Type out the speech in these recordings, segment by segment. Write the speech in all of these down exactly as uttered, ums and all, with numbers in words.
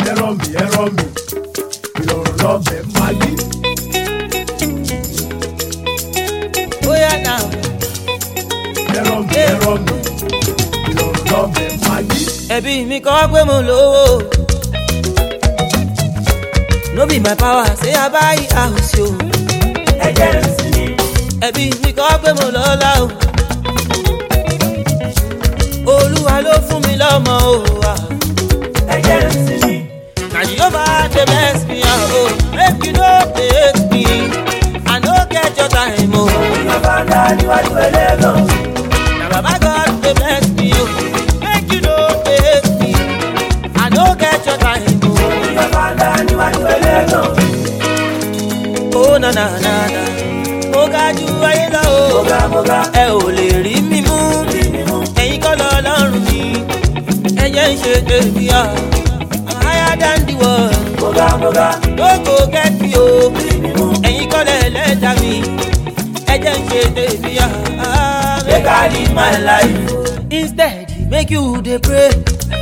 ẹ̀rọ mi ẹ̀rọ mi ìrọ̀rùn lọ́bẹ̀ Maggi. Bóyá náà. ẹ̀rọ mi ẹ̀rọ mi ìrọ̀rùn lọ́bẹ̀ Maggi. Ẹbí mi kọ́ pé mo lówó. No be my power, say I buy house yo. ẹ̀jẹ̀ ń sin ni. Ẹbí mi kọ́ pé mo lọ́lá o. Olúwa ló fún mi lọ́mọ o. ẹ̀jẹ̀ ń sin ni. Na Jehovah dey bless me o. Make you no hate me. I no get your time o. Bàbá ńlá níwájú ẹlẹ́gàn. Na Baba God dey bless me o. Make you no hate me. I no get your time o. Bàbá ńlá níwájú ẹlẹ́gàn. Oh na na na na. Mo ga ju ayé lọ o. Moga moga. Ẹ ò lè rí mi mú. Ẹ̀yin kọ́ lọ́lọ́run mi. Ẹyẹ ń ṣe tèmi à. I'm higher than the world. Moga moga. No go get me o. Ẹ̀yin kọ́ lẹ́lẹ́dàá mi. Ẹyẹ ń ṣe tèmi à. Make I live my life. Instead, make you dey pray.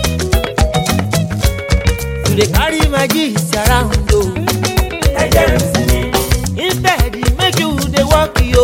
You dey carry my gist around o. ẹ̀jẹ̀ ń sin ni. Instead, make you dey work yo.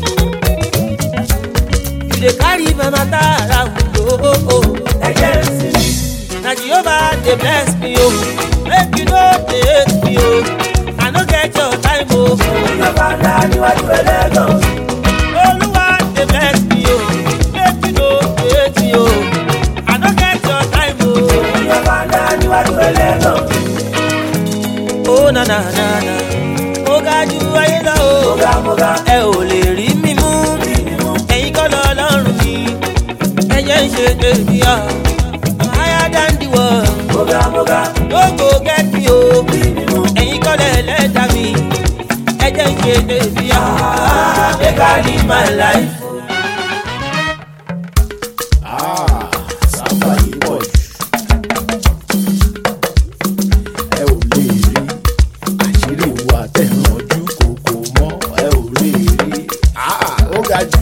You dey carry my matter around o. ẹ̀jẹ̀ ń sin ni. Na Jehovah dey bless me o. Make you no dey hate me o. I no get your time o. Bàbá ńlá níwájú ẹlẹ́gàn. Olúwa dey bless me o. Make you no dey hate me o. I no get your time o. Bàbá ńlá níwájú ẹlẹ́gàn. Oh na na na na. Mo ga ju ayé lọ o. Moga moga. Ẹ ò lè rí mi mú. Ẹ̀yin kọ́ lọ́lọ́run mi. Ẹyẹ ń ṣe tèmi à. I'm higher than the world. Moga moga. No go get me o. Ẹ̀yin kọ́ lẹ́lẹ́dàá mi. Ẹyẹ ń ṣe tèmi à. Make I live my life. Ah, sábà yìí pọ̀ jù. Ẹ ò lè rí àṣírí wa tẹ̀ràn ojú kòkò mọ́. Ẹ ò lè rí. Ah, ó ga jù.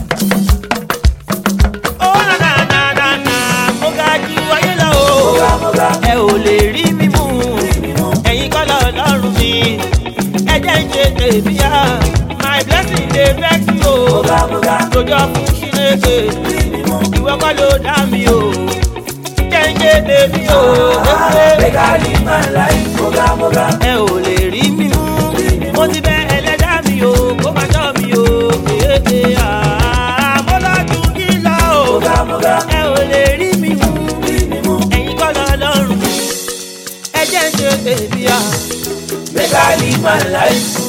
Oh na na na na na. Mo ga ju ayé lọ o. Moga moga. Ẹ ò lè rí mi mú. Ẹ̀yin kọ́ lọ́lọ́run mi. Ẹyẹ ń ṣe tèmi à. My blessing dey vex you o. Moga moga. Lójó fún Chineke. Ìwọ kọ́ ló dá mi o. Jẹ́ ń ṣe tèmi o. Make I live my life. Moga moga. Ẹ ò lè rí mi mú. Mo ti bẹ ẹlẹ́dàá mi o. Kó máa ṣọ́ mi o. Kéèké àmọ́ lọ́jú kí lọ o. Moga moga. Ẹ ò lè rí mi mú. Ẹ̀yin kọ́ lọ́lọ́run mi. Ẹ jẹ́ ń ṣe tèmi à. Make I live my life.